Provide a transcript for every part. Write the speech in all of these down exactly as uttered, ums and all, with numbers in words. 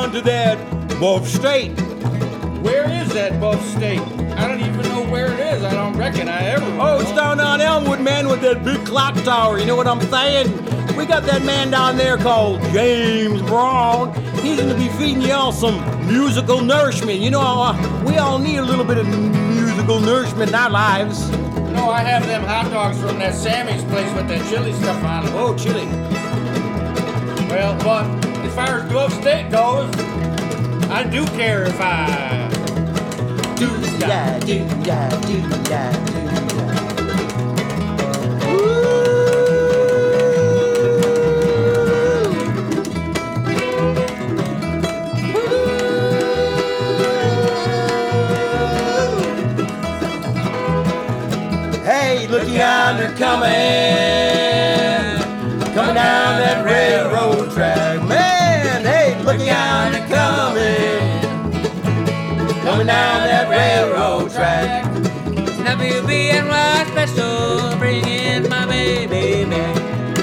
down to that Buff State. Where is that Buff State? I don't even know where it is. I don't reckon I ever will. Oh, it's down on Elmwood, man, with that big clock tower. You know what I'm saying? We got that man down there called James Brown. He's going to be feeding y'all some musical nourishment. You know, uh, we all need a little bit of musical nourishment in our lives. No, I have them hot dogs from that Sammy's place with that chili stuff on them. Oh, chili. Well, but as far as Buff State goes, I do care if I do ya, do ya, do ya, do ya. Hey, look yonder coming, coming down that railroad track, man. Hey, look yonder coming, coming down that railroad track. W B N Y special, bringing my baby back.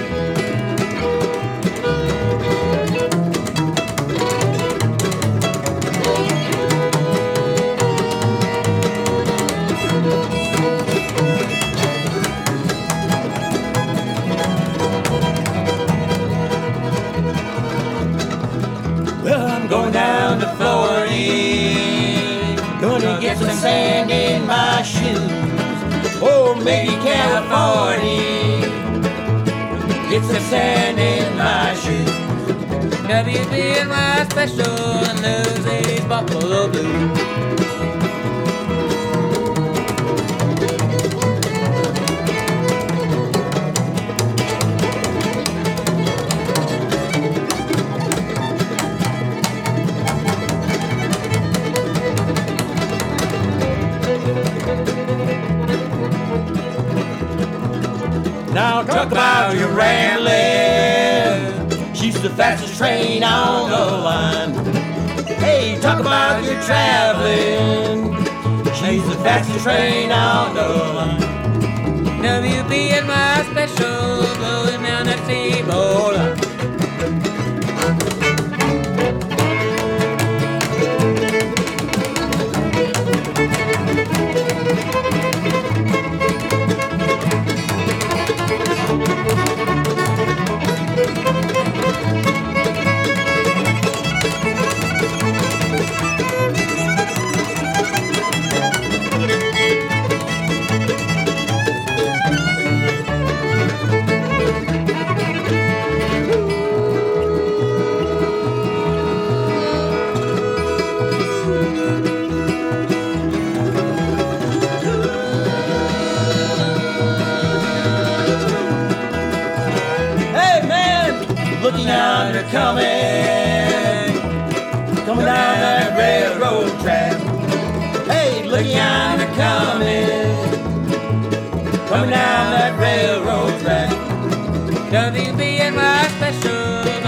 Going down to Florida, gonna get some sand in my shoes, or maybe California, get some sand in my shoes. W B N Y special and those days Buffalo Blues. Now talk about your rambling, she's the fastest train on the line. Hey, talk about your traveling, she's the fastest train on the line. W B N Y special, blowing down that steamboat line. Looking yonder coming, coming down that railroad track. Hey, looking yonder coming, coming down that railroad track. W B N Y special.